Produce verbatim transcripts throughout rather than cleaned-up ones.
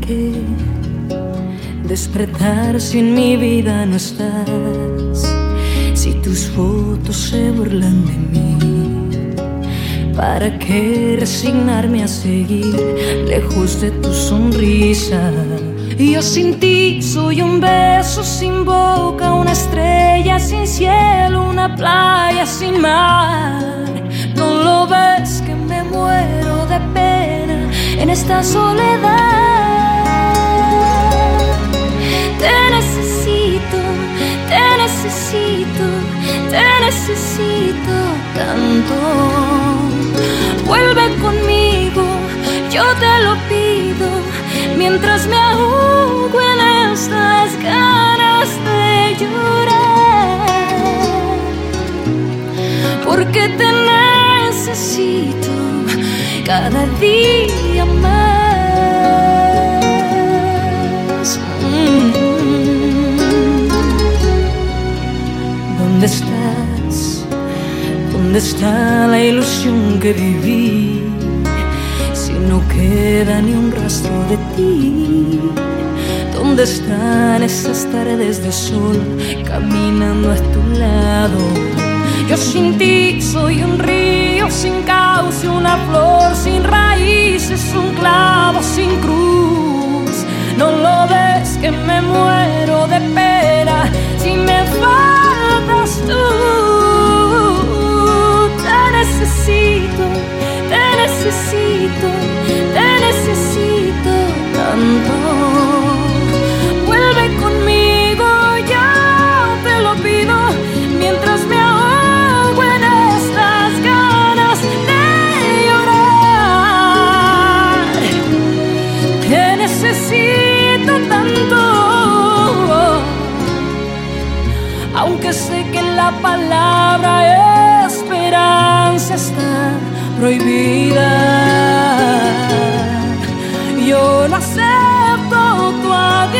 qué despertar si en mi vida no estás? Si tus fotos se burlan de mí, ¿para qué resignarme a seguir lejos de tu sonrisa? Y yo sin ti soy un beso sin boca, una estrella sin cielo, una playa sin mar. ¿No lo ves que me muero de pena en esta soledad? Te necesito, te necesito, te necesito tanto. Vuelve conmigo, yo te lo pido, mientras me ahogo en estas ganas de llorar. Porque te necesito cada día más. Mm. ¿Dónde estás? ¿Dónde está la ilusión que viví? Si no queda ni un rastro de ti. ¿Dónde están esas tardes de sol caminando a tu lado? Yo sin ti soy un río sin cauce, una flor sin raíces, un clavo sin cruz. ¿No lo ves que me muero de pena si me faltas tú? Te necesito, te necesito, te necesito tanto. Vuelve conmigo, ya te lo pido, mientras me ahogo en estas ganas de llorar. Te necesito tanto, aunque sé que la palabra esperanza está prohibida. Yo no acepto tu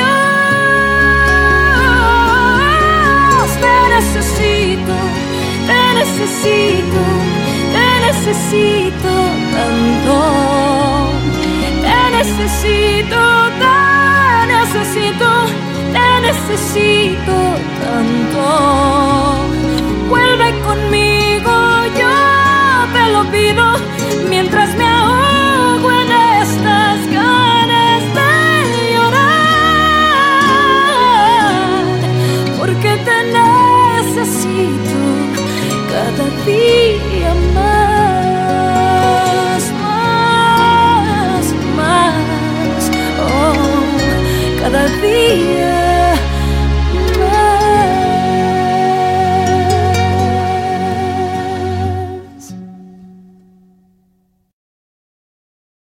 adiós. Te necesito, te necesito, te necesito tanto. Te necesito, te necesito, te necesito tanto. Vuelve conmigo, yo te lo pido, mientras me ahogo en estas ganas de llorar. Porque te necesito cada día más, más, más. Oh, cada día